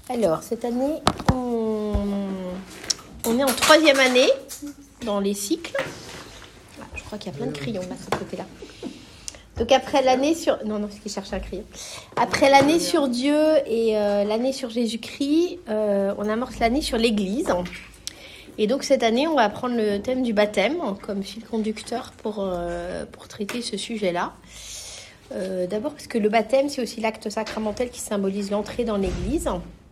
Alors, cette année, on est en 3e année dans les cycles. Je crois qu'il y a plein de crayons là, de ce côté-là. Donc, après l'année sur... Non, c'est qu'il cherche un crayon. Après l'année sur Dieu et l'année sur Jésus-Christ, on amorce l'année sur l'Église. Et donc, cette année, on va prendre le thème du baptême comme fil conducteur pour traiter ce sujet-là. D'abord, parce que le baptême, c'est aussi l'acte sacramentel qui symbolise l'entrée dans l'Église.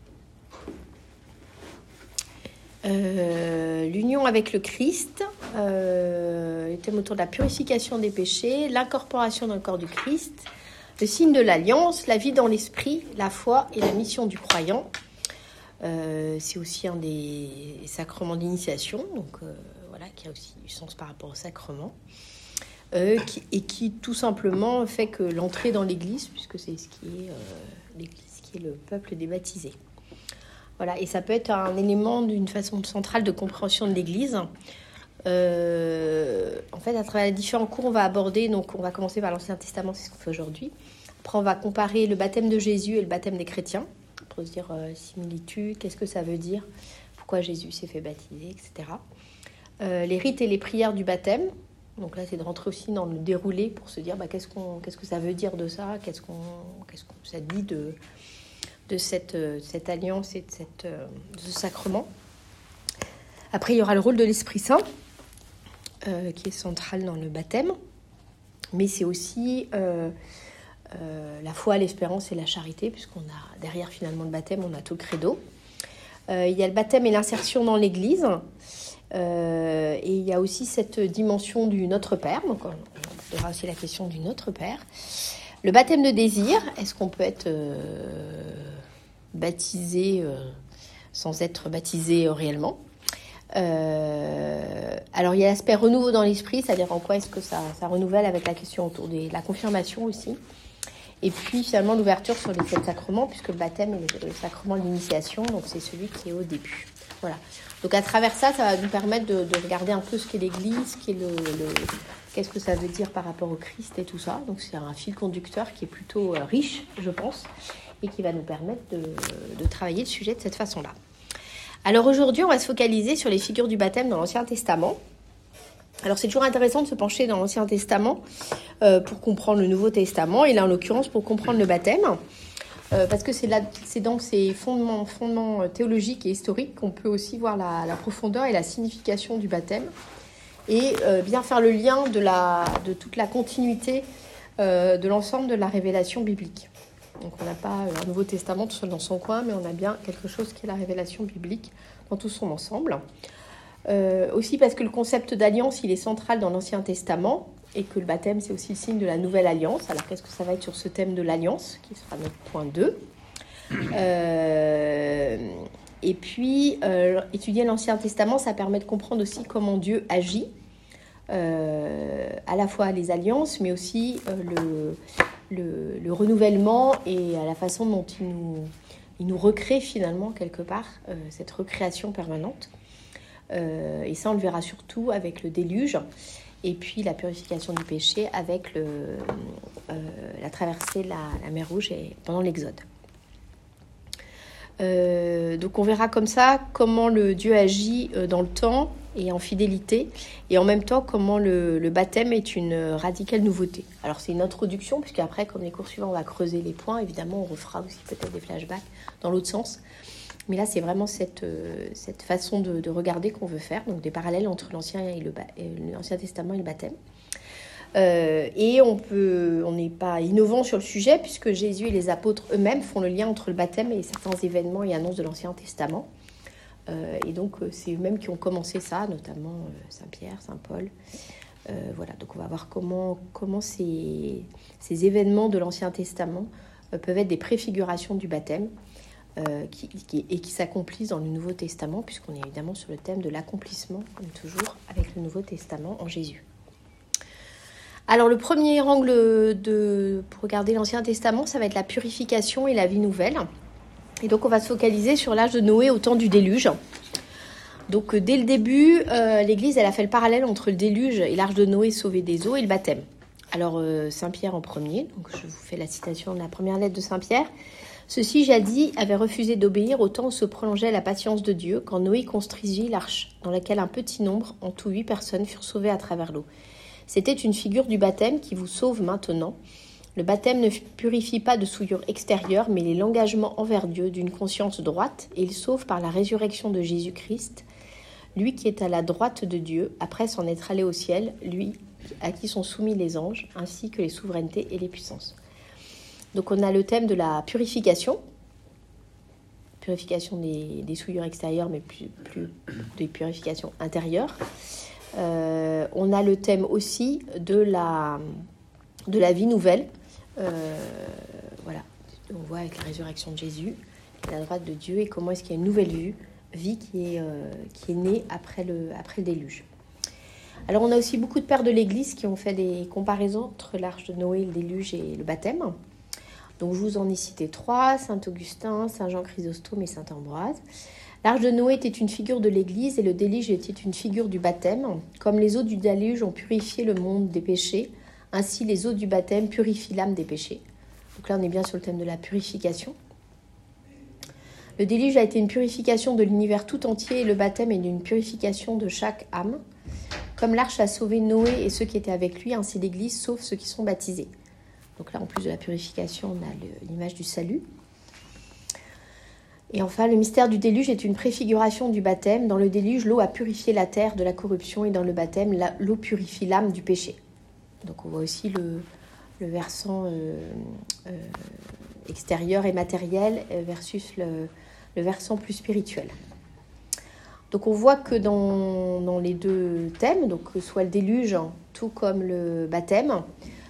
L'union avec le Christ, le thème autour de la purification des péchés, l'incorporation dans le corps du Christ, le signe de l'alliance, la vie dans l'esprit, la foi et la mission du croyant. C'est aussi un des sacrements d'initiation, donc voilà, qui a aussi du sens par rapport au sacrement, qui tout simplement fait que l'entrée dans l'Église, puisque c'est ce qui est l'Église, qui est le peuple des baptisés. Voilà, et ça peut être un élément d'une façon centrale de compréhension de l'Église. En fait, à travers les différents cours, on va aborder, donc on va commencer par l'Ancien Testament, c'est ce qu'on fait aujourd'hui. Après, on va comparer le baptême de Jésus et le baptême des chrétiens, pour se dire similitude, qu'est-ce que ça veut dire, pourquoi Jésus s'est fait baptiser, etc. Les rites et les prières du baptême. Donc là, c'est de rentrer aussi dans le déroulé pour se dire qu'est-ce que ça veut dire de ça, qu'est-ce que ça dit de cette alliance et de ce sacrement. Après, il y aura le rôle de l'Esprit Saint, qui est central dans le baptême, mais c'est aussi la foi, l'espérance et la charité, puisqu'on a derrière finalement le baptême, on a tout le credo. Il y a le baptême et l'insertion dans l'Église, et il y a aussi cette dimension du Notre Père, donc on aura aussi la question du Notre Père. Le baptême de désir, est-ce qu'on peut être baptisé sans être baptisé réellement? Alors il y a l'aspect renouveau dans l'esprit, c'est-à-dire en quoi est-ce que ça renouvelle avec la question autour de la confirmation aussi. Et puis finalement l'ouverture sur les 7 sacrements, puisque le baptême est le sacrement de l'initiation, donc c'est celui qui est au début. Voilà. Donc à travers ça, ça va nous permettre de regarder un peu ce qu'est l'Église, qu'est-ce que ça veut dire par rapport au Christ et tout ça. Donc c'est un fil conducteur qui est plutôt riche, je pense, et qui va nous permettre de travailler le sujet de cette façon-là. Alors aujourd'hui, on va se focaliser sur les figures du baptême dans l'Ancien Testament. Alors c'est toujours intéressant de se pencher dans l'Ancien Testament pour comprendre le Nouveau Testament, et là en l'occurrence pour comprendre le baptême, parce que c'est dans ces fondements théologiques et historiques qu'on peut aussi voir la profondeur et la signification du baptême, et bien faire le lien de toute la continuité de l'ensemble de la révélation biblique. Donc on n'a pas un Nouveau Testament tout seul dans son coin, mais on a bien quelque chose qui est la révélation biblique dans tout son ensemble. Aussi parce que le concept d'alliance, il est central dans l'Ancien Testament, et que le baptême, c'est aussi le signe de la nouvelle alliance. Alors qu'est-ce que ça va être sur ce thème de l'alliance, qui sera notre point 2. Et puis, étudier l'Ancien Testament, ça permet de comprendre aussi comment Dieu agit, à la fois les alliances, mais aussi le renouvellement et à la façon dont il nous recrée finalement quelque part, cette recréation permanente. Et ça, on le verra surtout avec le déluge, et puis la purification du péché avec la traversée de la mer Rouge pendant l'Exode. Donc on verra comme ça comment le Dieu agit dans le temps et en fidélité, et en même temps comment le baptême est une radicale nouveauté. Alors c'est une introduction, puisqu'après, comme les cours suivants, on va creuser les points. Évidemment, on refera aussi peut-être des flashbacks dans l'autre sens. Mais là, c'est vraiment cette façon de regarder qu'on veut faire, donc des parallèles entre l'Ancien Testament et le baptême. Et on n'est pas innovant sur le sujet, puisque Jésus et les apôtres eux-mêmes font le lien entre le baptême et certains événements et annonces de l'Ancien Testament. Et donc, c'est eux-mêmes qui ont commencé ça, notamment Saint Pierre, Saint Paul. Voilà, donc on va voir comment ces événements de l'Ancien Testament peuvent être des préfigurations du baptême, qui s'accomplissent dans le Nouveau Testament, puisqu'on est évidemment sur le thème de l'accomplissement, comme toujours, avec le Nouveau Testament en Jésus. Alors le premier angle pour regarder l'Ancien Testament, ça va être la purification et la vie nouvelle. Et donc on va se focaliser sur l'âge de Noé au temps du déluge. Donc dès le début, l'Église elle a fait le parallèle entre le déluge et l'arche de Noé sauvé des eaux et le baptême. Alors Saint Pierre en premier, donc je vous fais la citation de la première lettre de Saint Pierre. Ceux-ci, jadis, avaient refusé d'obéir au temps où se prolongeait la patience de Dieu, quand Noé construisit l'arche, dans laquelle un petit nombre, en tout 8 personnes, furent sauvées à travers l'eau. C'était une figure du baptême qui vous sauve maintenant. Le baptême ne purifie pas de souillure extérieure, mais l'engagement envers Dieu d'une conscience droite, et il sauve par la résurrection de Jésus-Christ, lui qui est à la droite de Dieu, après s'en être allé au ciel, lui à qui sont soumis les anges, ainsi que les souverainetés et les puissances. Donc on a le thème de la purification des souillures extérieures, mais plus des purifications intérieures. On a le thème aussi de la vie nouvelle. Voilà, on voit avec la résurrection de Jésus, à la droite de Dieu, et comment est-ce qu'il y a une nouvelle vie qui est née après le déluge. Alors on a aussi beaucoup de pères de l'Église qui ont fait des comparaisons entre l'arche de Noé, le déluge et le baptême. Donc je vous en ai cité 3, Saint Augustin, Saint Jean Chrysostome et Saint Ambroise. L'arche de Noé était une figure de l'Église et le déluge était une figure du baptême. Comme les eaux du déluge ont purifié le monde des péchés, ainsi les eaux du baptême purifient l'âme des péchés. Donc là on est bien sur le thème de la purification. Le déluge a été une purification de l'univers tout entier et le baptême est une purification de chaque âme. Comme l'arche a sauvé Noé et ceux qui étaient avec lui, ainsi l'Église sauve ceux qui sont baptisés. Donc là, en plus de la purification, on a l'image du salut. Et enfin, le mystère du déluge est une préfiguration du baptême. Dans le déluge, l'eau a purifié la terre de la corruption et dans le baptême, l'eau purifie l'âme du péché. Donc on voit aussi le versant extérieur et matériel versus le versant plus spirituel. Donc on voit que dans les deux thèmes, donc que ce soit le déluge, tout comme le baptême,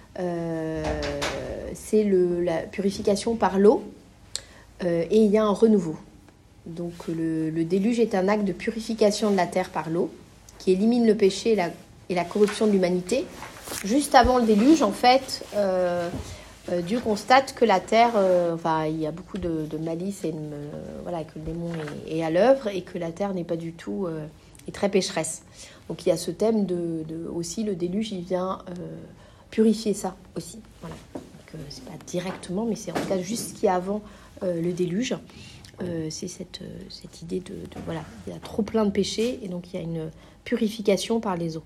c'est la purification par l'eau et il y a un renouveau. Donc le déluge est un acte de purification de la terre par l'eau qui élimine le péché et la corruption de l'humanité. Juste avant le déluge, en fait, Dieu constate que la terre, il y a beaucoup de malice et que le démon est à l'œuvre et que la terre n'est pas du tout, est très pécheresse. Donc il y a ce thème aussi le déluge, il vient purifier ça aussi. Voilà. Donc c'est pas directement, mais c'est en tout cas juste ce qui est avant le déluge. C'est cette idée il y a trop plein de péchés et donc il y a une purification par les eaux.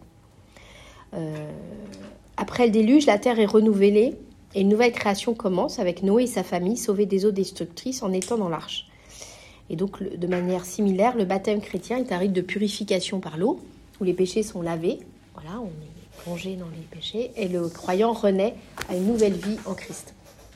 Après le déluge, la terre est renouvelée et une nouvelle création commence avec Noé et sa famille sauvés des eaux destructrices en étant dans l'arche. Et donc, de manière similaire, le baptême chrétien est un rite de purification par l'eau, où les péchés sont lavés. Voilà, on est plongé dans les péchés, et le croyant renaît à une nouvelle vie en Christ.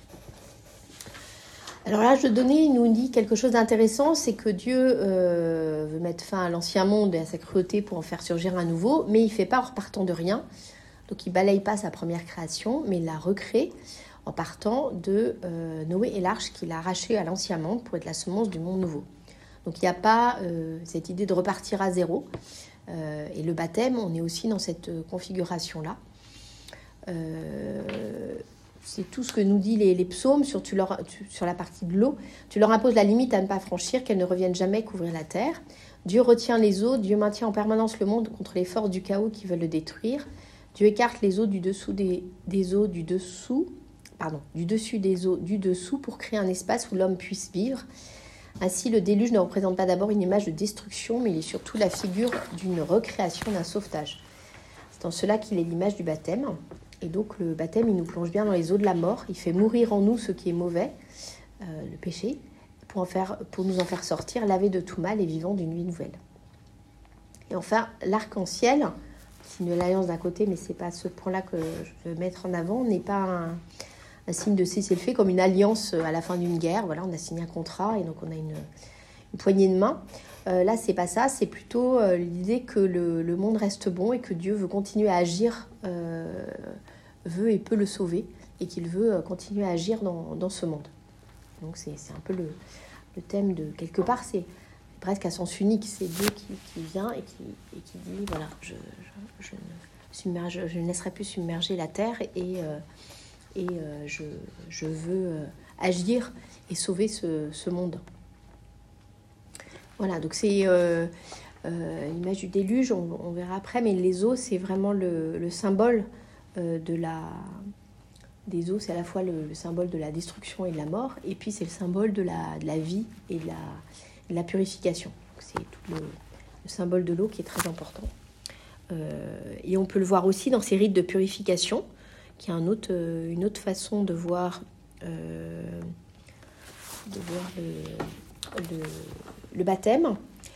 Alors là, je donner nous dit quelque chose d'intéressant, c'est que Dieu veut mettre fin à l'ancien monde et à sa cruauté pour en faire surgir un nouveau, mais il ne fait pas en repartant de rien. Donc il ne balaye pas sa première création, mais il la recrée en partant de Noé et l'arche qu'il a arraché à l'ancien monde pour être la semence du monde nouveau. Donc il n'y a pas cette idée de repartir à zéro. Et le baptême, on est aussi dans cette configuration-là. C'est tout ce que nous dit les psaumes sur la partie de l'eau. Tu leur imposes la limite à ne pas franchir, qu'elles ne reviennent jamais couvrir la terre. Dieu retient les eaux, Dieu maintient en permanence le monde contre les forces du chaos qui veulent le détruire. Dieu écarte les eaux du dessus des eaux du dessous pour créer un espace où l'homme puisse vivre. Ainsi, le déluge ne représente pas d'abord une image de destruction, mais il est surtout la figure d'une recréation, d'un sauvetage. C'est en cela qu'il est l'image du baptême. Et donc, le baptême, il nous plonge bien dans les eaux de la mort. Il fait mourir en nous ce qui est mauvais, le péché, pour nous en faire sortir, lavés de tout mal et vivant d'une vie nouvelle. Et enfin, l'arc-en-ciel, signe de l'alliance d'un côté, mais ce n'est pas ce point-là que je veux mettre en avant, n'est pas un signe de cessez-le-feu comme une alliance à la fin d'une guerre. Voilà, on a signé un contrat et donc on a une poignée de main. Là, c'est pas ça, c'est plutôt l'idée que le monde reste bon et que Dieu veut continuer à agir, veut et peut le sauver et qu'il veut continuer à agir dans ce monde. Donc c'est un peu le thème de quelque part, c'est presque à sens unique, c'est Dieu qui vient et qui dit voilà, je ne laisserai plus submerger la terre et je veux agir et sauver ce monde. Voilà, donc c'est l'image du déluge, on verra après, mais les eaux, c'est vraiment le symbole de des eaux, c'est à la fois le symbole de la destruction et de la mort, et puis c'est le symbole de la vie et de la purification. C'est tout le symbole de l'eau qui est très important. Et on peut le voir aussi dans ces rites de purification, qui est une autre façon de voir le baptême.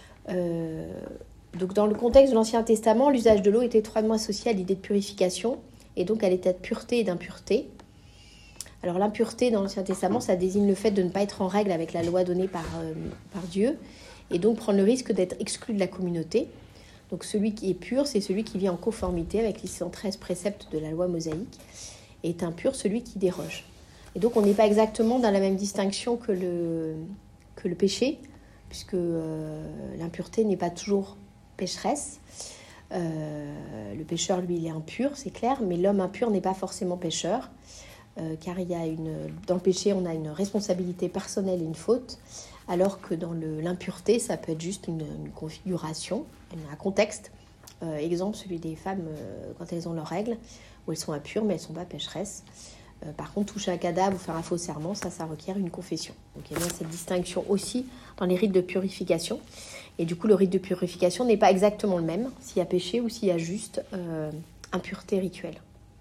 Donc dans le contexte de l'Ancien Testament, l'usage de l'eau est étroitement associé à l'idée de purification, et donc à l'état de pureté et d'impureté. Alors l'impureté dans l'Ancien Testament, ça désigne le fait de ne pas être en règle avec la loi donnée par Dieu, et donc prendre le risque d'être exclu de la communauté. Donc celui qui est pur, c'est celui qui vit en conformité avec les 113 préceptes de la loi mosaïque, et est impur celui qui déroge. Et donc on n'est pas exactement dans la même distinction que le péché, puisque l'impureté n'est pas toujours pécheresse. Le pécheur, lui, il est impur, c'est clair, mais l'homme impur n'est pas forcément pécheur, car dans le péché, on a une responsabilité personnelle et une faute, alors que dans l'impureté, ça peut être juste une configuration, un contexte. Exemple, celui des femmes quand elles ont leurs règles, où elles sont impures, mais elles ne sont pas pécheresses. Par contre, toucher un cadavre ou faire un faux serment, ça requiert une confession. Donc il y a bien cette distinction aussi dans les rites de purification. Et du coup, le rite de purification n'est pas exactement le même s'il y a péché ou s'il y a juste impureté rituelle.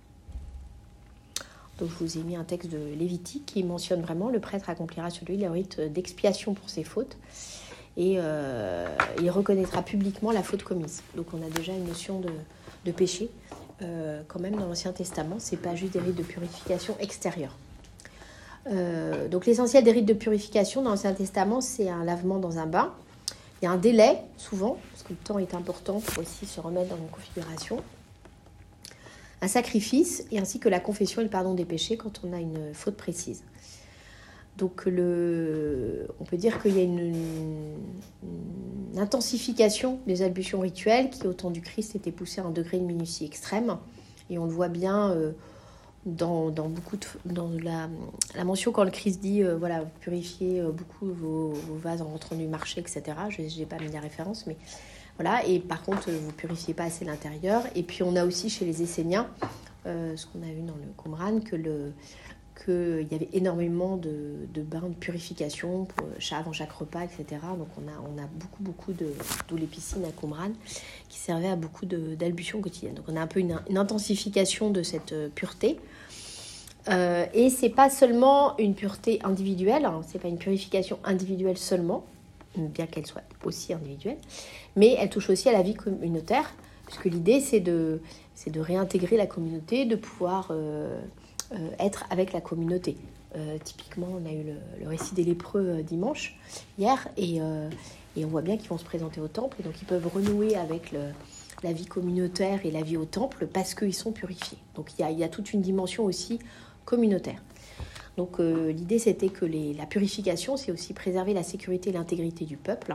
Donc je vous ai mis un texte de Lévitique qui mentionne vraiment: le prêtre accomplira sur lui le rite d'expiation pour ses fautes, et il reconnaîtra publiquement la faute commise. Donc on a déjà une notion de péché quand même dans l'Ancien Testament. C'est pas juste des rites de purification extérieurs. Donc l'essentiel des rites de purification dans l'Ancien Testament, c'est un lavement dans un bain. Il y a un délai souvent, parce que le temps est important pour aussi se remettre dans une configuration. Un sacrifice, et ainsi que la confession et le pardon des péchés quand on a une faute précise. Donc on peut dire qu'il y a une intensification des ablutions rituelles qui, au temps du Christ, était poussée à un degré de minutie extrême. Et on le voit bien dans la mention quand le Christ dit voilà, vous purifiez beaucoup vos vases en rentrant du marché, etc. Je n'ai pas mis la référence, mais voilà. Et par contre, vous ne purifiez pas assez l'intérieur. Et puis on a aussi chez les Esséniens, ce qu'on a vu dans le Qumran, qu'il y avait énormément de bains de purification avant chaque repas, etc. Donc on a beaucoup d'eau les piscines à Qumran qui servaient à beaucoup d'albutions quotidiennes. Donc on a un peu une intensification de cette pureté. Et c'est pas seulement une pureté individuelle, hein, c'est pas une purification individuelle seulement, bien qu'elle soit aussi individuelle, mais elle touche aussi à la vie communautaire, puisque l'idée c'est de réintégrer la communauté, de pouvoir être avec la communauté. Typiquement, on a eu le récit des lépreux dimanche, hier, et on voit bien qu'ils vont se présenter au temple, et donc ils peuvent renouer avec la vie communautaire et la vie au temple parce qu'ils sont purifiés. Donc il y a toute une dimension aussi communautaire. Donc l'idée c'était que la purification, c'est aussi préserver la sécurité et l'intégrité du peuple.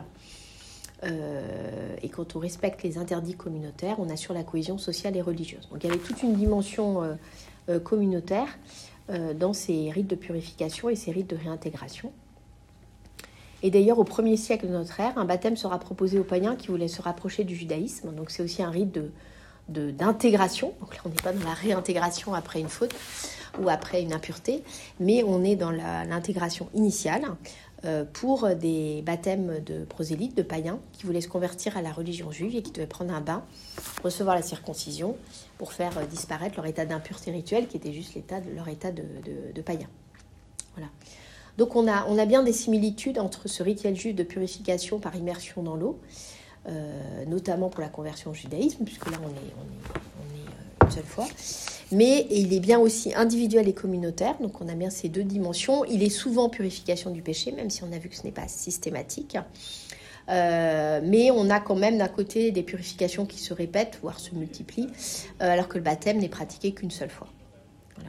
Et quand on respecte les interdits communautaires, on assure la cohésion sociale et religieuse. Donc il y avait toute une dimension communautaire dans ces rites de purification et ces rites de réintégration. Et d'ailleurs, au 1er siècle de notre ère, un baptême sera proposé aux païens qui voulaient se rapprocher du judaïsme. Donc c'est aussi un rite d'intégration. Donc là, on n'est pas dans la réintégration après une faute ou après une impureté, mais on est dans l'intégration initiale pour des baptêmes de prosélytes, de païens, qui voulaient se convertir à la religion juive et qui devaient prendre un bain, recevoir la circoncision pour faire disparaître leur état d'impureté rituelle, qui était juste leur état de païen. Voilà. Donc on a bien des similitudes entre ce rituel juif de purification par immersion dans l'eau, notamment pour la conversion au judaïsme, puisque là on est une seule fois, mais il est bien aussi individuel et communautaire, donc on a bien ces deux dimensions. Il est souvent purification du péché, même si on a vu que ce n'est pas systématique, mais on a quand même d'un côté des purifications qui se répètent, voire se multiplient, alors que le baptême n'est pratiqué qu'une seule fois. Voilà.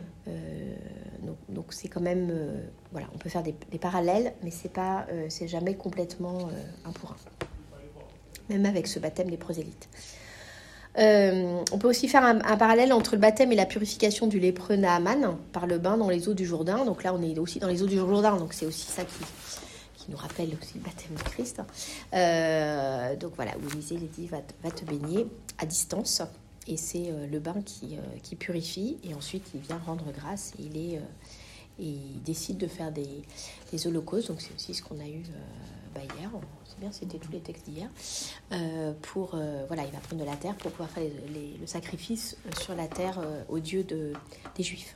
Donc c'est quand même, voilà, on peut faire des parallèles, mais c'est jamais complètement un pour un, même avec ce baptême des prosélytes. On peut aussi faire un parallèle entre le baptême et la purification du lépreux Naaman par le bain dans les eaux du Jourdain. Donc là, on est aussi dans les eaux du Jourdain, donc c'est aussi ça qui nous rappelle aussi le baptême de Christ. Donc voilà, où Élisée lui dit va te baigner à distance. Et c'est le bain qui purifie. Et ensuite, il vient rendre grâce. Et il décide de faire des holocaustes. Donc, c'est aussi ce qu'on a eu hier. C'est bien, c'était tous les textes d'hier. Il va prendre de la terre pour pouvoir faire le sacrifice sur la terre au Dieu des Juifs.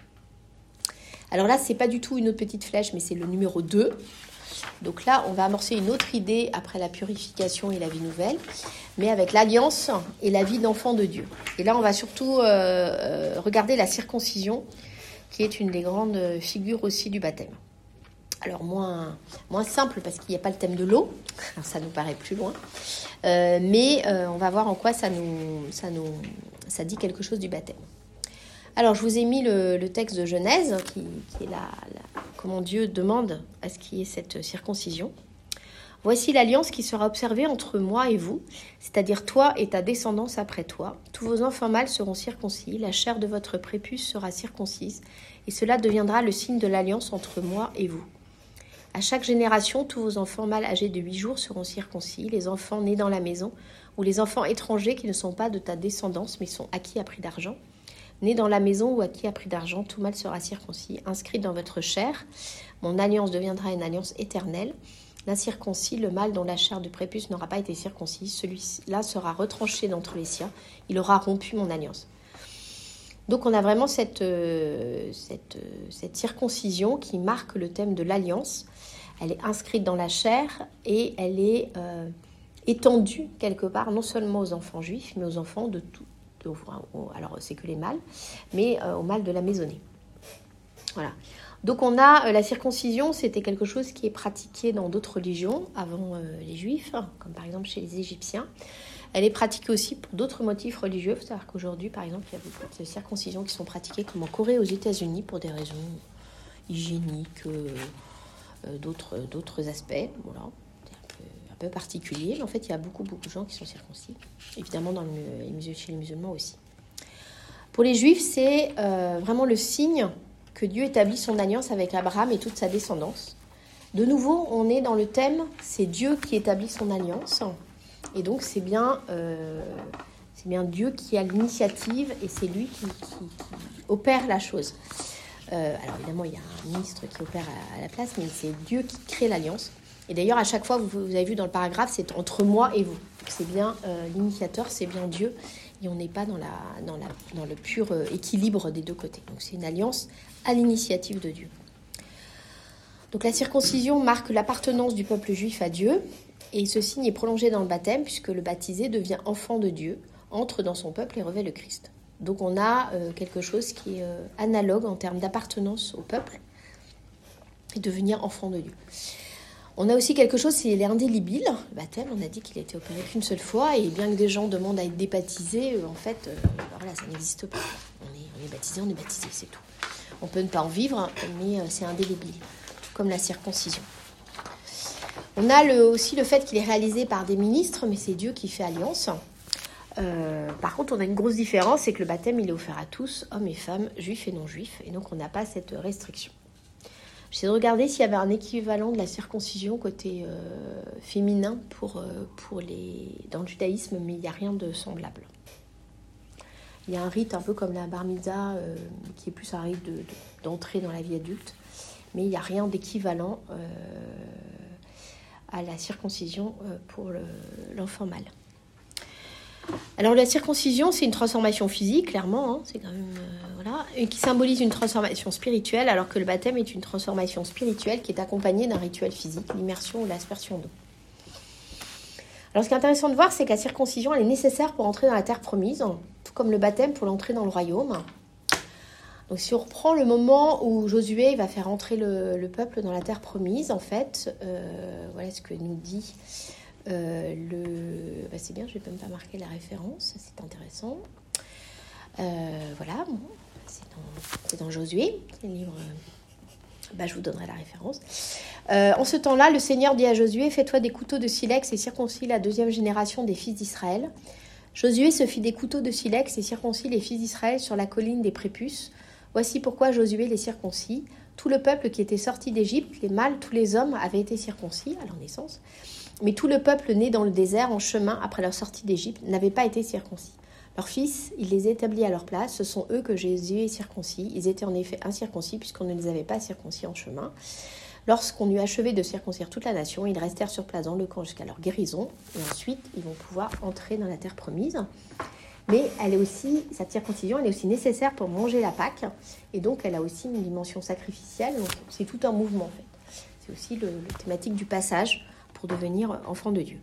Alors là, c'est pas du tout une autre petite flèche, mais c'est le numéro 2. Donc là, on va amorcer une autre idée après la purification et la vie nouvelle, mais avec l'alliance et la vie d'enfant de Dieu. Et là, on va surtout regarder la circoncision, qui est une des grandes figures aussi du baptême. Alors moins simple parce qu'il n'y a pas le thème de l'eau, alors ça nous paraît plus loin, mais on va voir en quoi ça dit quelque chose du baptême. Alors je vous ai mis le texte de Genèse qui est comment Dieu demande à ce qu'il y ait cette circoncision. Voici l'alliance qui sera observée entre moi et vous, c'est-à-dire toi et ta descendance après toi. Tous vos enfants mâles seront circoncis, la chair de votre prépuce sera circoncise, et cela deviendra le signe de l'alliance entre moi et vous. À chaque génération, tous vos enfants mâles âgés de 8 jours seront circoncis, les enfants nés dans la maison, ou les enfants étrangers qui ne sont pas de ta descendance, mais sont acquis à prix d'argent. Nés dans la maison ou acquis à prix d'argent, tout mâle sera circoncis, inscrit dans votre chair. Mon alliance deviendra une alliance éternelle. L'incirconcis, le mâle dont la chair de prépuce n'aura pas été circoncis, celui-là sera retranché d'entre les siens. Il aura rompu mon alliance. Donc on a vraiment cette circoncision qui marque le thème de l'alliance. Elle est inscrite dans la chair et elle est étendue quelque part, non seulement aux enfants juifs, mais aux enfants de tout. Alors c'est que les mâles, mais aux mâles de la maisonnée. Voilà. Donc on a la circoncision, c'était quelque chose qui est pratiqué dans d'autres religions avant les juifs, comme par exemple chez les Égyptiens. Elle est pratiquée aussi pour d'autres motifs religieux. Il faut savoir qu'aujourd'hui, par exemple, il y a beaucoup de circoncisions qui sont pratiquées comme en Corée et aux États-Unis pour des raisons hygiéniques, d'autres aspects. Voilà. C'est un peu particulier, mais en fait, il y a beaucoup de gens qui sont circoncis. Évidemment, chez les musulmans aussi. Pour les juifs, c'est vraiment le signe que Dieu établit son alliance avec Abraham et toute sa descendance. De nouveau, on est dans le thème, c'est Dieu qui établit son alliance. Et donc, c'est bien Dieu qui a l'initiative et c'est lui qui opère la chose. Alors, évidemment, il y a un ministre qui opère à la place, mais c'est Dieu qui crée l'alliance. Et d'ailleurs, à chaque fois, vous avez vu dans le paragraphe, c'est entre moi et vous. Donc, c'est bien l'initiateur, c'est bien Dieu. Et on n'est pas dans le pur équilibre des deux côtés. Donc, c'est une alliance à l'initiative de Dieu. Donc, la circoncision marque l'appartenance du peuple juif à Dieu. Et ce signe est prolongé dans le baptême, puisque le baptisé devient enfant de Dieu, entre dans son peuple et revêt le Christ. Donc, on a quelque chose qui est analogue en termes d'appartenance au peuple et devenir enfant de Dieu. On a aussi quelque chose, c'est indélébile. Le baptême, on a dit qu'il a été opéré qu'une seule fois, et bien que des gens demandent à être débaptisés, en fait, voilà, ça n'existe pas. On est baptisé, c'est tout. On peut ne pas en vivre, mais c'est indélébile, tout comme la circoncision. On a aussi le fait qu'il est réalisé par des ministres, mais c'est Dieu qui fait alliance. Par contre, on a une grosse différence, c'est que le baptême, il est offert à tous, hommes et femmes, juifs et non-juifs, et donc on n'a pas cette restriction. J'essaie de regarder s'il y avait un équivalent de la circoncision côté féminin dans le judaïsme, mais il n'y a rien de semblable. Il y a un rite un peu comme la bar mitzvah, qui est plus un rite d'entrée dans la vie adulte, mais il n'y a rien d'équivalent à la circoncision pour l'enfant mâle. Alors la circoncision, c'est une transformation physique, clairement, hein, c'est quand même et qui symbolise une transformation spirituelle, alors que le baptême est une transformation spirituelle qui est accompagnée d'un rituel physique, l'immersion ou l'aspersion d'eau. Alors ce qui est intéressant de voir, c'est que la circoncision, elle est nécessaire pour entrer dans la terre promise, tout comme le baptême pour l'entrée dans le royaume. Donc si on reprend le moment où Josué va faire entrer le peuple dans la terre promise, en fait, voilà ce que nous dit c'est bien, je ne vais même pas marquer la référence, c'est intéressant. Voilà, bon, c'est dans Josué, c'est le livre. Je vous donnerai la référence. En ce temps-là, le Seigneur dit à Josué, fais-toi des couteaux de silex et circoncis la deuxième génération des fils d'Israël. Josué se fit des couteaux de silex et circoncis les fils d'Israël sur la colline des prépuces. Voici pourquoi Josué les circoncis. Tout le peuple qui était sorti d'Égypte, les mâles, tous les hommes avaient été circoncis à leur naissance. Mais tout le peuple né dans le désert, en chemin, après leur sortie d'Égypte, n'avait pas été circoncis. Leurs fils, il les établit à leur place. Ce sont eux que Jésus est circoncis. Ils étaient en effet incirconcis puisqu'on ne les avait pas circoncis en chemin. Lorsqu'on eut achevé de circoncire toute la nation, ils restèrent sur place dans le camp jusqu'à leur guérison. Et ensuite, ils vont pouvoir entrer dans la terre promise. Mais cette circoncision, elle est aussi nécessaire pour manger la Pâque. Et donc, elle a aussi une dimension sacrificielle. Donc, c'est tout un mouvement, en fait. C'est aussi le thématique du passage pour devenir enfant de Dieu.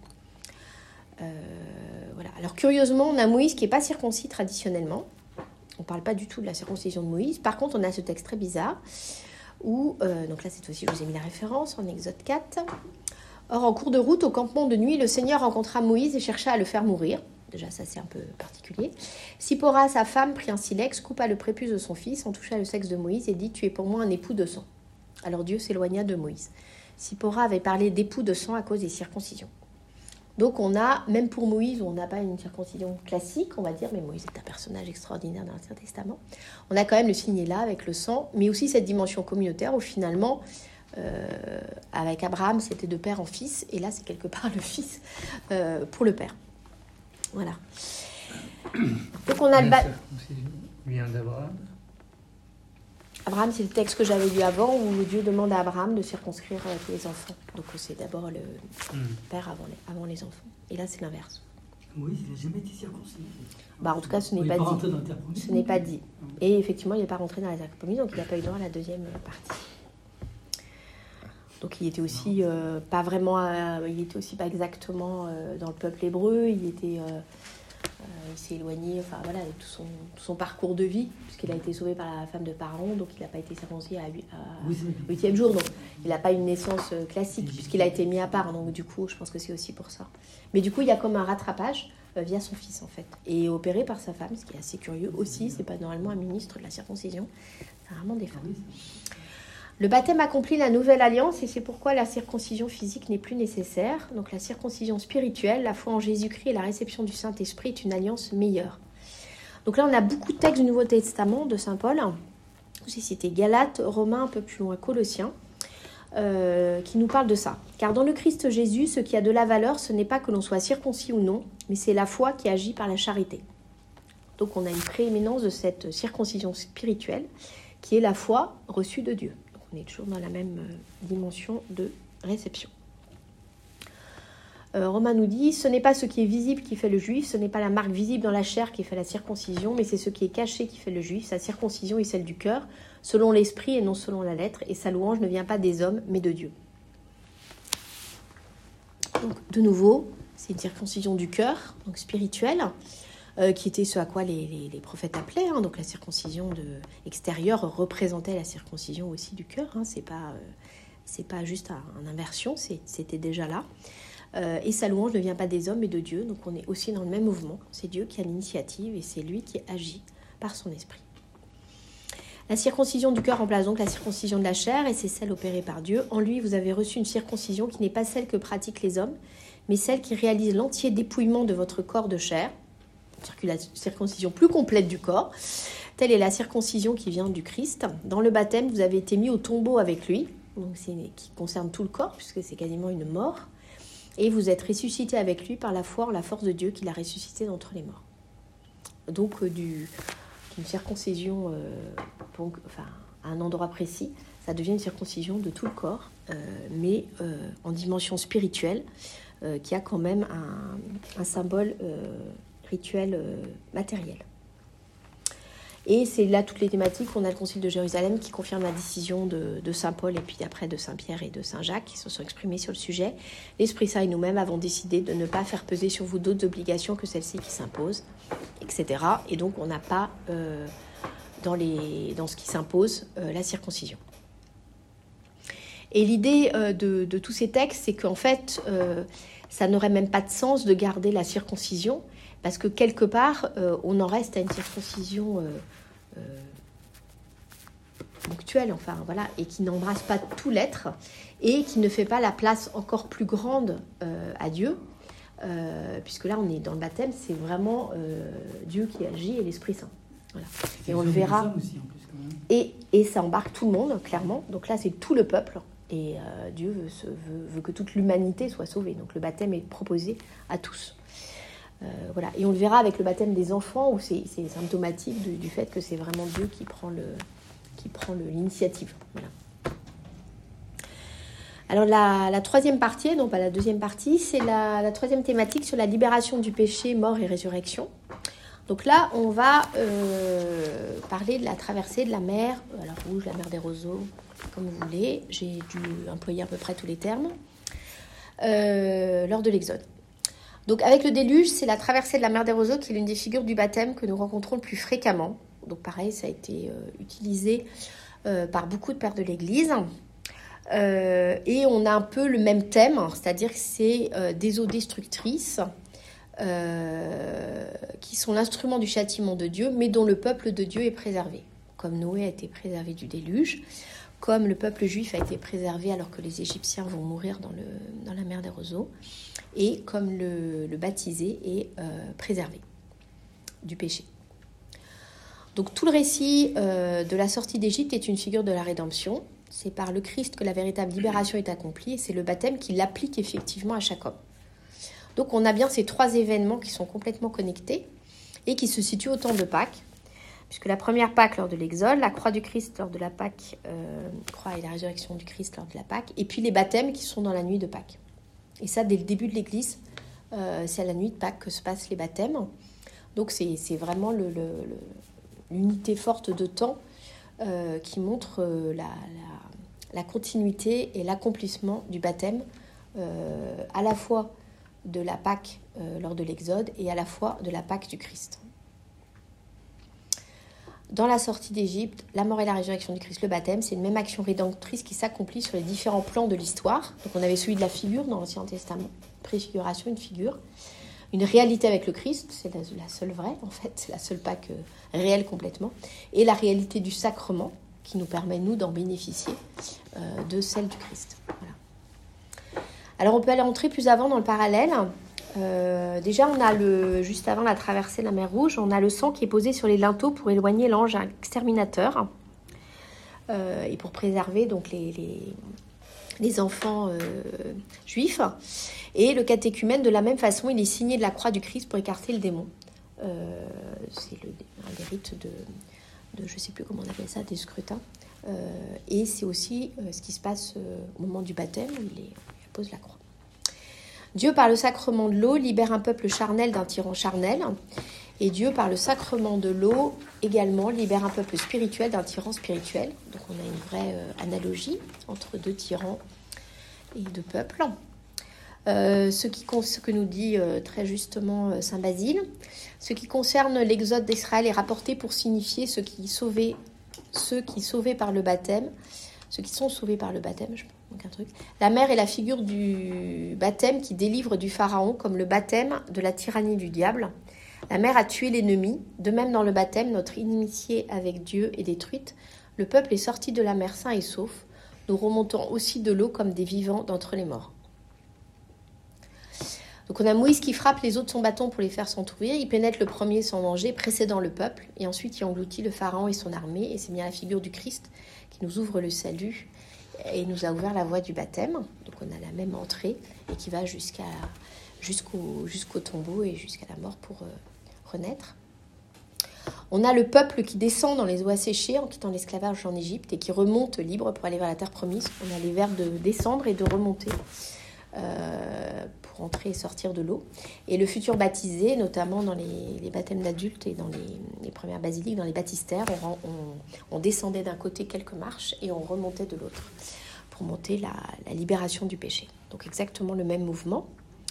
Voilà. Alors, curieusement, on a Moïse qui n'est pas circoncis traditionnellement. On ne parle pas du tout de la circoncision de Moïse. Par contre, on a ce texte très bizarre où, donc là, cette fois-ci, je vous ai mis la référence en Exode 4. Or, en cours de route, au campement de nuit, le Seigneur rencontra Moïse et chercha à le faire mourir. Déjà, ça, c'est un peu particulier. Sipora, sa femme, prit un silex, coupa le prépuce de son fils, en toucha le sexe de Moïse et dit « Tu es pour moi un époux de sang ». Alors Dieu s'éloigna de Moïse. Sipora avait parlé d'époux de sang à cause des circoncisions. Donc on a, même pour Moïse, où on n'a pas une circoncision classique, on va dire, mais Moïse est un personnage extraordinaire dans l'Ancien Testament, on a quand même le signe là avec le sang, mais aussi cette dimension communautaire où finalement, avec Abraham, c'était de père en fils, et là c'est quelque part le fils pour le père. Voilà. Donc on a le vient d'Abraham. Abraham, c'est le texte que j'avais lu avant où Dieu demande à Abraham de circonscrire tous les enfants. Donc c'est d'abord le père avant les enfants. Et là, c'est l'inverse. Oui, il n'a jamais été circoncis. En tout cas, ce n'est pas dit. Ce n'est pas dit. Et effectivement, il n'est pas rentré dans la terre promise, donc il n'a pas eu droit à la deuxième partie. Donc il était aussi pas vraiment, il était aussi pas exactement dans le peuple hébreu. Il s'est éloigné, enfin voilà, avec tout son parcours de vie, puisqu'il a été sauvé par la femme de Pharaon, donc il n'a pas été circoncis à 8e jour, donc il n'a pas une naissance classique, puisqu'il a été mis à part, donc du coup, je pense que c'est aussi pour ça. Mais du coup, il y a comme un rattrapage via son fils, en fait, et opéré par sa femme, ce qui est assez curieux aussi, c'est pas normalement un ministre de la circoncision, c'est vraiment des femmes. Le baptême accomplit la nouvelle alliance et c'est pourquoi la circoncision physique n'est plus nécessaire. Donc la circoncision spirituelle, la foi en Jésus-Christ et la réception du Saint-Esprit est une alliance meilleure. Donc là, on a beaucoup de textes du Nouveau Testament de Saint Paul. J'ai cité Galates, Romains, un peu plus loin, Colossiens, qui nous parlent de ça. Car dans le Christ Jésus, ce qui a de la valeur, ce n'est pas que l'on soit circoncis ou non, mais c'est la foi qui agit par la charité. Donc on a une prééminence de cette circoncision spirituelle qui est la foi reçue de Dieu. On est toujours dans la même dimension de réception. Romain nous dit, ce n'est pas ce qui est visible qui fait le juif, ce n'est pas la marque visible dans la chair qui fait la circoncision, mais c'est ce qui est caché qui fait le juif. Sa circoncision est celle du cœur, selon l'esprit et non selon la lettre, et sa louange ne vient pas des hommes, mais de Dieu. Donc, de nouveau, c'est une circoncision du cœur, donc spirituelle, qui était ce à quoi les prophètes appelaient. Donc la circoncision extérieure représentait la circoncision aussi du cœur. C'est pas juste une inversion, c'était déjà là. Et sa louange ne vient pas des hommes mais de Dieu. Donc on est aussi dans le même mouvement. C'est Dieu qui a l'initiative et c'est lui qui agit par son esprit. La circoncision du cœur remplace donc la circoncision de la chair et c'est celle opérée par Dieu. En lui, vous avez reçu une circoncision qui n'est pas celle que pratiquent les hommes, mais celle qui réalise l'entier dépouillement de votre corps de chair. La circoncision plus complète du corps. Telle est la circoncision qui vient du Christ. Dans le baptême, vous avez été mis au tombeau avec lui, donc qui concerne tout le corps, puisque c'est quasiment une mort. Et vous êtes ressuscité avec lui par la foi en la force de Dieu qui l'a ressuscité d'entre les morts. Donc, d'une circoncision à un endroit précis, ça devient une circoncision de tout le corps, mais en dimension spirituelle, qui a quand même un symbole rituel matériel. Et c'est là toutes les thématiques. On a le Concile de Jérusalem qui confirme la décision de Saint Paul et puis après de Saint Pierre et de Saint Jacques qui se sont exprimés sur le sujet. L'Esprit Saint et nous-mêmes avons décidé de ne pas faire peser sur vous d'autres obligations que celles-ci qui s'imposent, etc. Et donc on n'a pas dans ce qui s'impose la circoncision. Et l'idée de tous ces textes, c'est qu'en fait, ça n'aurait même pas de sens de garder la circoncision, parce que quelque part, on en reste à une circoncision ponctuelle, et qui n'embrasse pas tout l'être, et qui ne fait pas la place encore plus grande à Dieu, puisque là, on est dans le baptême, c'est vraiment Dieu qui agit et l'Esprit Saint. Voilà. Et on le verra. Aussi, en plus, quand même. Et ça embarque tout le monde, clairement. Donc là, c'est tout le peuple. Et Dieu veut que toute l'humanité soit sauvée. Donc le baptême est proposé à tous. Voilà. Et on le verra avec le baptême des enfants, où c'est symptomatique du fait que c'est vraiment Dieu qui prend l'initiative. Voilà. Alors la troisième partie, non pas la deuxième partie, c'est la troisième thématique sur la libération du péché, mort et résurrection. Donc là, on va parler de la traversée de la mer, la Rouge, la mer des roseaux, comme vous voulez. J'ai dû employer à peu près tous les termes, lors de l'Exode. Donc avec le déluge, c'est la traversée de la mer des roseaux qui est l'une des figures du baptême que nous rencontrons le plus fréquemment. Donc pareil, ça a été utilisé par beaucoup de pères de l'Église. Et on a un peu le même thème, c'est-à-dire que c'est des eaux destructrices qui sont l'instrument du châtiment de Dieu, mais dont le peuple de Dieu est préservé. Comme Noé a été préservé du déluge, comme le peuple juif a été préservé alors que les Égyptiens vont mourir dans la mer des roseaux, et comme le baptisé est préservé du péché. Donc tout le récit de la sortie d'Égypte est une figure de la rédemption. C'est par le Christ que la véritable libération est accomplie, et c'est le baptême qui l'applique effectivement à chaque homme. Donc on a bien ces trois événements qui sont complètement connectés et qui se situent au temps de Pâques, puisque la première Pâques lors de l'Exode, la croix du Christ lors de la Pâques, croix et la résurrection du Christ lors de la Pâques, et puis les baptêmes qui sont dans la nuit de Pâques. Et ça, dès le début de l'Église, c'est à la nuit de Pâques que se passent les baptêmes. Donc c'est vraiment l'unité forte de temps qui montre la continuité et l'accomplissement du baptême, à la fois de la Pâque lors de l'Exode et à la fois de la Pâque du Christ. Dans la sortie d'Égypte, la mort et la résurrection du Christ, le baptême, c'est une même action rédemptrice qui s'accomplit sur les différents plans de l'histoire. Donc on avait celui de la figure dans l'Ancien Testament, préfiguration, une figure. Une réalité avec le Christ, c'est la seule vraie en fait, c'est la seule Pâque réelle complètement. Et la réalité du sacrement, qui nous permet, nous, d'en bénéficier de celle du Christ. Voilà. Alors on peut aller entrer plus avant dans le parallèle. Déjà, on a juste avant la traversée de la mer Rouge, on a le sang qui est posé sur les linteaux pour éloigner l'ange exterminateur et pour préserver donc les enfants juifs. Et le catéchumène, de la même façon, il est signé de la croix du Christ pour écarter le démon. C'est un des rites de je ne sais plus comment on appelle ça, des scrutins. Et c'est aussi ce qui se passe au moment du baptême, où il pose la croix. Dieu, par le sacrement de l'eau, libère un peuple charnel d'un tyran charnel. Et Dieu, par le sacrement de l'eau, également libère un peuple spirituel d'un tyran spirituel. Donc on a une vraie analogie entre deux tyrans et deux peuples. Ce que nous dit très justement saint Basile, ce qui concerne l'exode d'Israël est rapporté pour signifier ceux qui sont sauvés par le baptême. La mer est la figure du baptême qui délivre du pharaon, comme le baptême de la tyrannie du diable. La mer a tué l'ennemi. De même, dans le baptême, notre inimitié avec Dieu est détruite. Le peuple est sorti de la mer sain et sauf. Nous remontons aussi de l'eau comme des vivants d'entre les morts. Donc on a Moïse qui frappe les eaux de son bâton pour les faire s'entrouvrir. Il pénètre le premier sans danger, précédant le peuple. Et ensuite, il engloutit le pharaon et son armée. Et c'est bien la figure du Christ qui nous ouvre le salut et nous a ouvert la voie du baptême. Donc on a la même entrée et qui va jusqu'au tombeau et jusqu'à la mort pour renaître. On a le peuple qui descend dans les eaux asséchées en quittant l'esclavage en Égypte et qui remonte libre pour aller vers la terre promise. On a les verbes de descendre et de remonter pour entrer et sortir de l'eau. Et le futur baptisé, notamment dans les baptêmes d'adultes et dans les premières basiliques, dans les baptistères, on descendait d'un côté quelques marches et on remontait de l'autre pour monter la libération du péché. Donc exactement le même mouvement.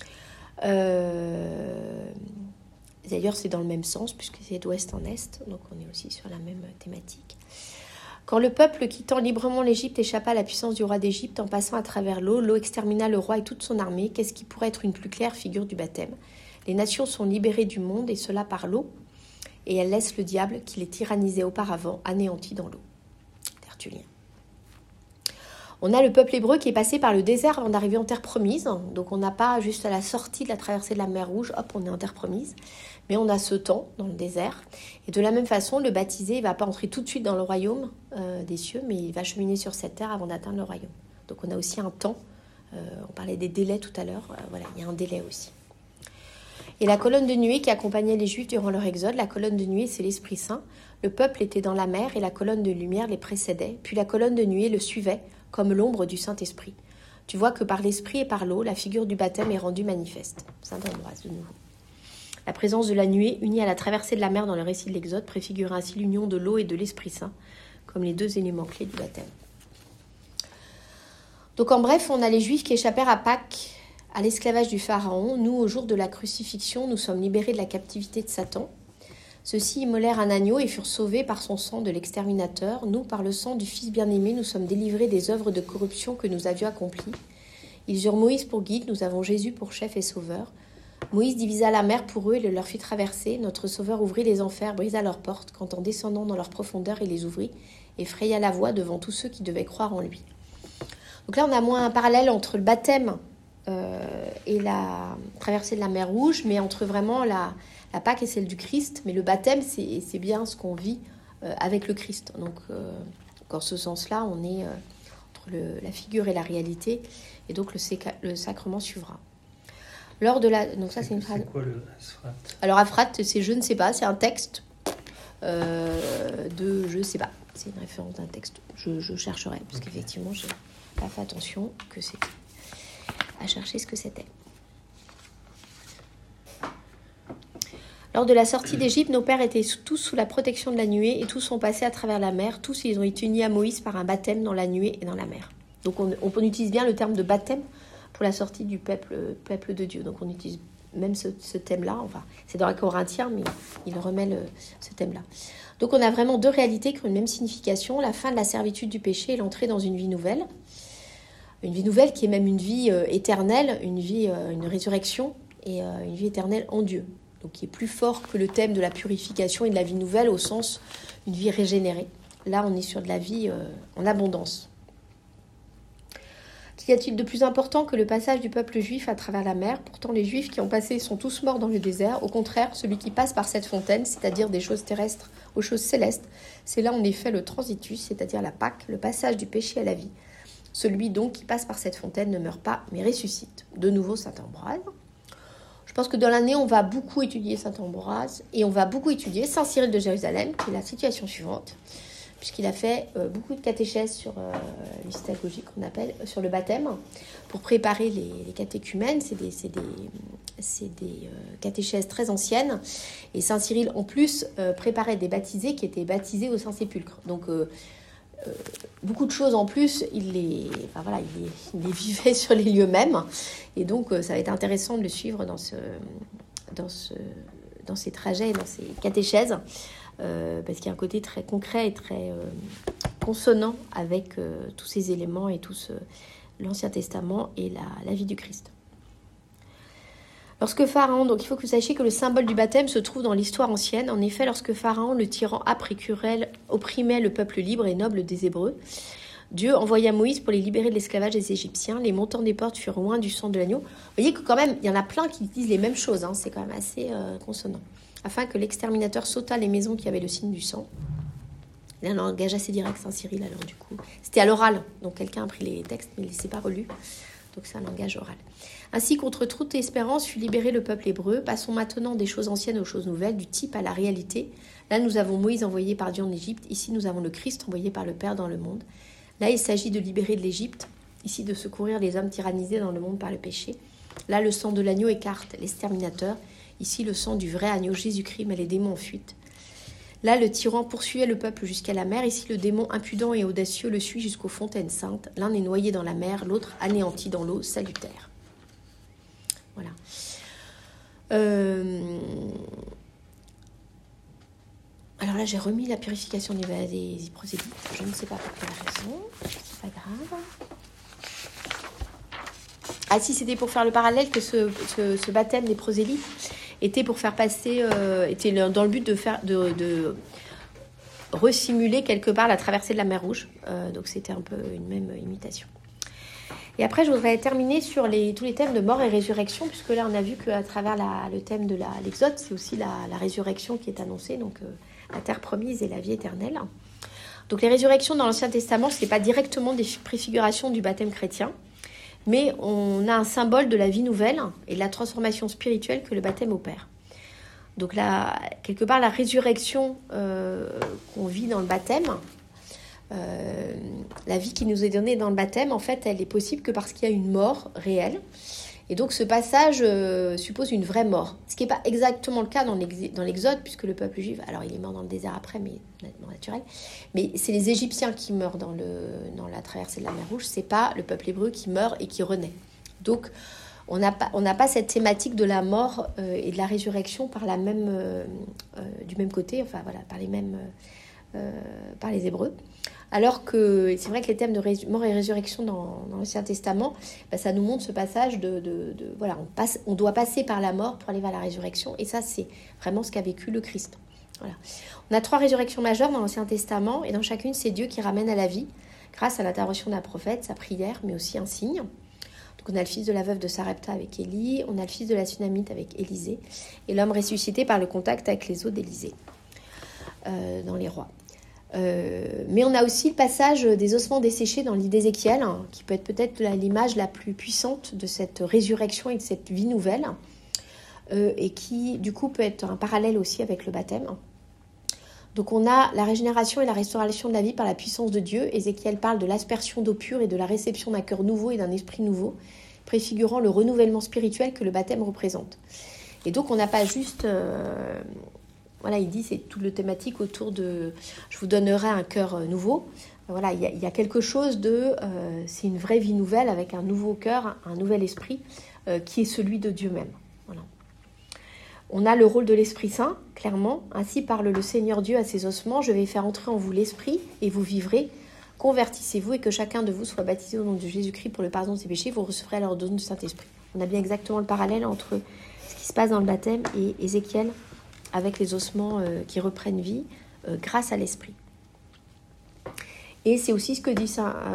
D'ailleurs, c'est dans le même sens, puisque c'est d'ouest en est, donc on est aussi sur la même thématique. Quand le peuple quittant librement l'Égypte échappa à la puissance du roi d'Égypte en passant à travers l'eau, l'eau extermina le roi et toute son armée. Qu'est-ce qui pourrait être une plus claire figure du baptême ? Les nations sont libérées du monde, et cela par l'eau, et elles laissent le diable, qui les tyrannisait auparavant, anéanti dans l'eau. Tertullien. On a le peuple hébreu qui est passé par le désert avant d'arriver en terre promise. Donc on n'a pas juste à la sortie de la traversée de la mer Rouge, hop, on est en terre promise. Mais on a ce temps dans le désert. Et de la même façon, le baptisé, il ne va pas entrer tout de suite dans le royaume des cieux, mais il va cheminer sur cette terre avant d'atteindre le royaume. Donc on a aussi un temps. On parlait des délais tout à l'heure. Voilà, il y a un délai aussi. Et la colonne de nuée qui accompagnait les Juifs durant leur exode, la colonne de nuée, c'est l'Esprit Saint. Le peuple était dans la mer et la colonne de lumière les précédait, puis la colonne de nuée le suivait, comme l'ombre du Saint-Esprit. Tu vois que par l'Esprit et par l'eau, la figure du baptême est rendue manifeste. Saint Ambroise, de nouveau. La présence de la nuée, unie à la traversée de la mer dans le récit de l'Exode, préfigure ainsi l'union de l'eau et de l'Esprit Saint, comme les deux éléments clés du baptême. Donc en bref, on a les Juifs qui échappèrent à Pâques, à l'esclavage du Pharaon. Nous, au jour de la crucifixion, nous sommes libérés de la captivité de Satan. Ceux-ci immolèrent un agneau et furent sauvés par son sang de l'exterminateur. Nous, par le sang du Fils bien-aimé, nous sommes délivrés des œuvres de corruption que nous avions accomplies. Ils eurent Moïse pour guide, nous avons Jésus pour chef et sauveur. Moïse divisa la mer pour eux et le leur fit traverser. Notre sauveur ouvrit les enfers, brisa leurs portes, quand en descendant dans leur profondeur, il les ouvrit et fraya la voie devant tous ceux qui devaient croire en lui. Donc là, on a moins un parallèle entre le baptême et la traversée de la mer Rouge, mais entre vraiment la Pâque et celle du Christ. Mais le baptême, c'est bien ce qu'on vit avec le Christ. Donc, en ce sens-là, on est entre la figure et la réalité, et donc le sacrement suivra. Lors de la... Donc ça, c'est une phrase. C'est quoi le Asphrat? Alors, Afrat, c'est je ne sais pas, c'est un texte de je sais pas. C'est une référence d'un texte. Je chercherai, parce qu'effectivement, j'ai pas fait attention que c'était à chercher ce que c'était. Lors de la sortie d'Égypte, nos pères étaient tous sous la protection de la nuée et tous sont passés à travers la mer. Tous, ils ont été unis à Moïse par un baptême dans la nuée et dans la mer. Donc, on utilise bien le terme de baptême pour la sortie du peuple de Dieu. Donc, on utilise même ce thème-là. Enfin, c'est dans les Corinthiens, mais il remet ce thème-là. Donc, on a vraiment deux réalités qui ont une même signification. La fin de la servitude du péché et l'entrée dans une vie nouvelle. Une vie nouvelle qui est même une vie éternelle, une résurrection et une vie éternelle en Dieu. Donc qui est plus fort que le thème de la purification et de la vie nouvelle au sens d'une vie régénérée. Là, on est sur de la vie en abondance. Qu'y a-t-il de plus important que le passage du peuple juif à travers la mer? Pourtant, les Juifs qui ont passé sont tous morts dans le désert. Au contraire, celui qui passe par cette fontaine, c'est-à-dire des choses terrestres aux choses célestes, c'est là en effet le transitus, c'est-à-dire la Pâque, le passage du péché à la vie. Celui donc qui passe par cette fontaine ne meurt pas, mais ressuscite. De nouveau, saint Ambroise. Je pense que dans l'année, on va beaucoup étudier saint Ambroise et on va beaucoup étudier saint Cyril de Jérusalem, qui est la situation suivante, puisqu'il a fait beaucoup de catéchèses sur l'hystagogie, qu'on appelle, sur le baptême, pour préparer les catéchumènes. C'est des catéchèses très anciennes. Et saint Cyril, en plus, préparait des baptisés qui étaient baptisés au Saint-Sépulcre. Donc, beaucoup de choses en plus, il les vivait sur les lieux mêmes. Et donc, ça va être intéressant de le suivre dans ces trajets, dans ces catéchèses, parce qu'il y a un côté très concret et très consonant avec tous ces éléments et tout l'Ancien Testament et la vie du Christ. Lorsque Pharaon, donc il faut que vous sachiez que le symbole du baptême se trouve dans l'histoire ancienne. En effet, lorsque Pharaon, le tyran âpre et cruel, opprimait le peuple libre et noble des Hébreux, Dieu envoya Moïse pour les libérer de l'esclavage des Égyptiens. Les montants des portes furent loin du sang de l'agneau. Vous voyez que quand même, il y en a plein qui disent les mêmes choses. C'est quand même assez consonant. Afin que l'exterminateur sautât les maisons qui avaient le signe du sang. Il y a un langage assez direct, saint Cyril, alors du coup. C'était à l'oral, donc quelqu'un a pris les textes, mais il ne les a pas relus. Donc c'est un langage oral. Ainsi, contre toute espérance, fut libéré le peuple hébreu. Passons maintenant des choses anciennes aux choses nouvelles, du type à la réalité. Là, nous avons Moïse envoyé par Dieu en Égypte. Ici, nous avons le Christ envoyé par le Père dans le monde. Là, il s'agit de libérer de l'Égypte. Ici, de secourir les hommes tyrannisés dans le monde par le péché. Là, le sang de l'agneau écarte l'exterminateur. Ici, le sang du vrai agneau Jésus-Christ met les démons en fuite. Là, le tyran poursuivait le peuple jusqu'à la mer. Ici, le démon impudent et audacieux le suit jusqu'aux fontaines saintes. L'un est noyé dans la mer, l'autre anéanti dans l'eau salutaire. Voilà. Alors là, j'ai remis la purification des prosélytes. Je ne sais pas pour quelle raison. C'est pas grave. Ah si, c'était pour faire le parallèle que ce baptême des prosélytes était pour faire passer, était dans le but de resimuler quelque part la traversée de la mer Rouge. Donc c'était un peu une même imitation. Et après, je voudrais terminer sur tous les thèmes de mort et résurrection, puisque là, on a vu qu'à travers le thème de l'Exode, c'est aussi la résurrection qui est annoncée, donc la terre promise et la vie éternelle. Donc les résurrections dans l'Ancien Testament, ce n'est pas directement des préfigurations du baptême chrétien, mais on a un symbole de la vie nouvelle et de la transformation spirituelle que le baptême opère. Donc là, quelque part, la résurrection qu'on vit dans le baptême, la vie qui nous est donnée dans le baptême, en fait, elle est possible que parce qu'il y a une mort réelle. Et donc ce passage suppose une vraie mort. Ce qui n'est pas exactement le cas dans l'Exode, puisque le peuple juif, alors il est mort dans le désert après, mais naturel. Mais c'est les Égyptiens qui meurent dans la traversée de la mer Rouge. C'est pas le peuple hébreu qui meurt et qui renaît. Donc on n'a pas cette thématique de la mort et de la résurrection du même côté, enfin voilà, par les Hébreux. Alors que c'est vrai que les thèmes de mort et résurrection dans l'Ancien Testament, ça nous montre ce passage voilà, on doit passer par la mort pour aller vers la résurrection. Et ça, c'est vraiment ce qu'a vécu le Christ. Voilà. On a 3 résurrections majeures dans l'Ancien Testament, et dans chacune, c'est Dieu qui ramène à la vie, grâce à l'intervention d'un prophète, sa prière, mais aussi un signe. Donc on a le fils de la veuve de Sarepta avec Élie, on a le fils de la Sunamite avec Élisée, et l'homme ressuscité par le contact avec les os d'Élisée, dans les rois. Mais on a aussi le passage des ossements desséchés dans le livre d'Ézéchiel, qui peut être peut-être l'image la plus puissante de cette résurrection et de cette vie nouvelle, et qui du coup peut être un parallèle aussi avec le baptême. Donc on a la régénération et la restauration de la vie par la puissance de Dieu. Ézéchiel parle de l'aspersion d'eau pure et de la réception d'un cœur nouveau et d'un esprit nouveau, préfigurant le renouvellement spirituel que le baptême représente. Et donc on n'a pas juste... Voilà, il dit, c'est toute le thématique autour de « je vous donnerai un cœur nouveau ». Voilà, il y a quelque chose de... c'est une vraie vie nouvelle avec un nouveau cœur, un nouvel esprit qui est celui de Dieu même. Voilà. On a le rôle de l'Esprit Saint, clairement. « Ainsi parle le Seigneur Dieu à ses ossements, je vais faire entrer en vous l'Esprit et vous vivrez. Convertissez-vous et que chacun de vous soit baptisé au nom de Jésus-Christ pour le pardon de ses péchés. Vous recevrez alors le don du Saint-Esprit. » On a bien exactement le parallèle entre ce qui se passe dans le baptême et Ézéchiel, avec les ossements qui reprennent vie grâce à l'Esprit. Et c'est aussi ce que dit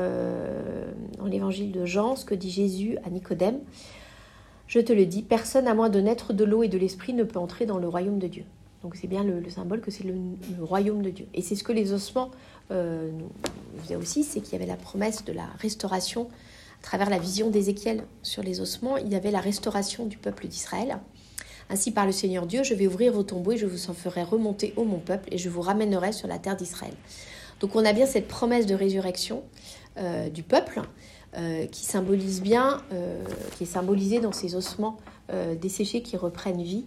dans l'évangile de Jean, ce que dit Jésus à Nicodème. « Je te le dis, personne à moins de naître de l'eau et de l'Esprit ne peut entrer dans le royaume de Dieu. » Donc c'est bien le symbole que c'est le royaume de Dieu. Et c'est ce que les ossements nous disaient aussi, c'est qu'il y avait la promesse de la restauration. À travers la vision d'Ézéchiel sur les ossements, il y avait la restauration du peuple d'Israël. Ainsi par le Seigneur Dieu, je vais ouvrir vos tombeaux et je vous en ferai remonter, ô mon peuple, et je vous ramènerai sur la terre d'Israël. Donc on a bien cette promesse de résurrection du peuple qui symbolise bien, qui est symbolisée dans ces ossements desséchés qui reprennent vie,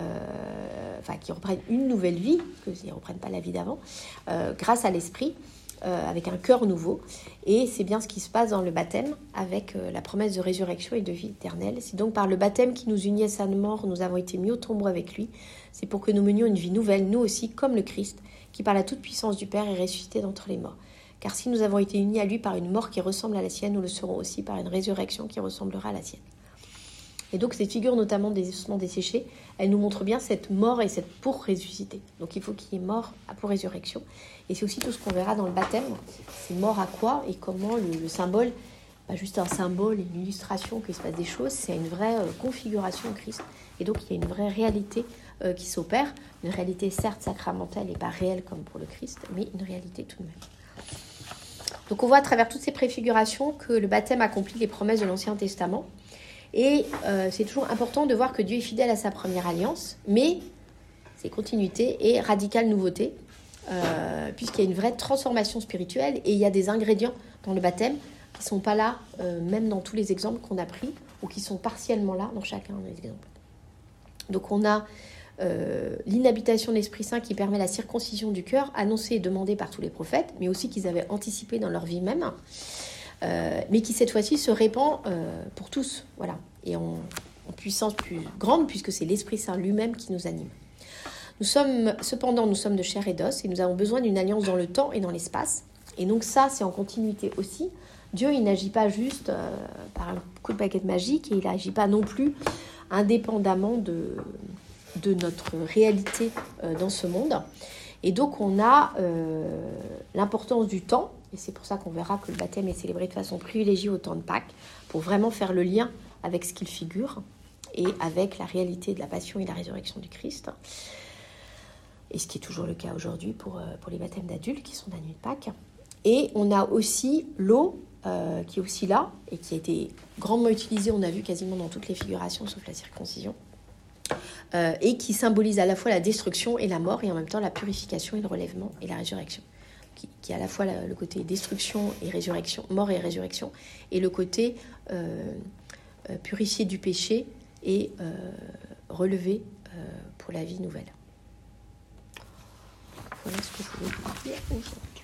qui reprennent une nouvelle vie, parce qu'ils ne reprennent pas la vie d'avant, grâce à l'Esprit, avec un cœur nouveau. Et c'est bien ce qui se passe dans le baptême avec la promesse de résurrection et de vie éternelle. C'est donc par le baptême qui nous unit à sa mort, nous avons été mis au tombeau avec lui. C'est pour que nous menions une vie nouvelle, nous aussi, comme le Christ, qui par la toute-puissance du Père est ressuscité d'entre les morts. Car si nous avons été unis à lui par une mort qui ressemble à la sienne, nous le serons aussi par une résurrection qui ressemblera à la sienne. Et donc cette figure notamment des ossements desséchés, elle nous montre bien cette mort et cette pour ressusciter. Donc il faut qu'il y ait mort pour résurrection. Et c'est aussi tout ce qu'on verra dans le baptême. C'est mort à quoi et comment le symbole, pas juste un symbole, une illustration qu'il se passe des choses, c'est une vraie configuration de Christ. Et donc il y a une vraie réalité qui s'opère. Une réalité certes sacramentale et pas réelle comme pour le Christ, mais une réalité tout de même. Donc on voit à travers toutes ces préfigurations que le baptême accomplit les promesses de l'Ancien Testament. Et c'est toujours important de voir que Dieu est fidèle à sa première alliance, mais c'est continuité et radicale nouveauté, puisqu'il y a une vraie transformation spirituelle et il y a des ingrédients dans le baptême qui ne sont pas là, même dans tous les exemples qu'on a pris, ou qui sont partiellement là dans chacun des exemples. Donc on a l'inhabitation de l'Esprit Saint qui permet la circoncision du cœur, annoncée et demandée par tous les prophètes, mais aussi qu'ils avaient anticipé dans leur vie même. Mais qui cette fois-ci se répand pour tous, voilà, et en puissance plus grande, puisque c'est l'Esprit Saint lui-même qui nous anime. Nous sommes de chair et d'os, et nous avons besoin d'une alliance dans le temps et dans l'espace. Et donc ça, c'est en continuité aussi. Dieu, il n'agit pas juste par un coup de baguette magique, et il n'agit pas non plus indépendamment de notre réalité dans ce monde. Et donc on a l'importance du temps, et c'est pour ça qu'on verra que le baptême est célébré de façon privilégiée au temps de Pâques, pour vraiment faire le lien avec ce qu'il figure, et avec la réalité de la passion et de la résurrection du Christ. Et ce qui est toujours le cas aujourd'hui pour les baptêmes d'adultes qui sont la nuit de Pâques. Et on a aussi l'eau qui est aussi là et qui a été grandement utilisé, on a vu quasiment dans toutes les figurations sauf la circoncision, et qui symbolise à la fois la destruction et la mort et en même temps la purification et le relèvement et la résurrection, qui est à la fois le côté destruction et résurrection, mort et résurrection, et le côté purifié du péché et relevé pour la vie nouvelle. Voilà ce que je voulais vous dire aujourd'hui.